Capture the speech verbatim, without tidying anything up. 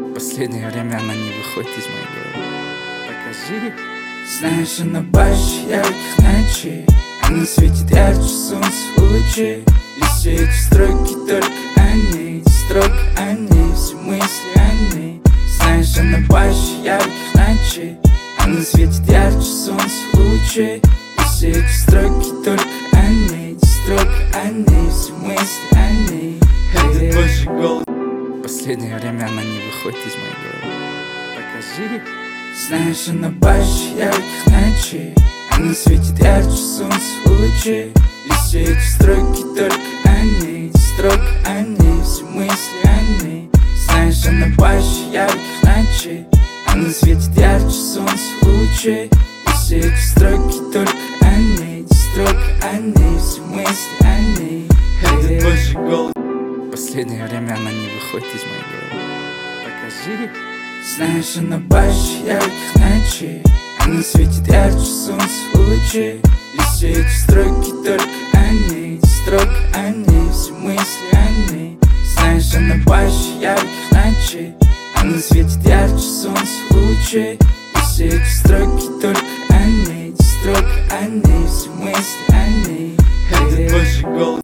Последнее время она не выходит из моей головы. Покажи. Знаешь, она больше ярких ночей. Она светит ярче солнца в луче. И все эти строки только о ней. Эти строки о ней, все мысли о ней. Знаешь, она больше ярких ночей. Она светит ярче солнца в луче. И все эти строки только о ней. Эти строки о ней, все мысли о ней. Это твой же голос. Последнее время она не выходит из моей головы. Покажи. Знаешь, она больше ярких ночей. Она светит ярче солнца в луче. И все эти строки только о ней. Эти строки о ней, все мысли о ней. Знаешь, она больше ярких ночей. Она светит ярче солнца в луче. И все эти строки только о ней. Эти строки о ней, все мысли о ней. Это твой же голос. Последнее время она не выходит из моей головы. Покажи. Знаешь, она больше ярких ночей. Она светит ярче солнца в луче. И все эти строки только о ней. Эти строки о ней, все мысли о ней. Знаешь, она больше ярких ночей. Она светит ярче солнца в луче. И все эти строки только о ней. Эти строки о ней, все мысли о ней. Это твой же голос.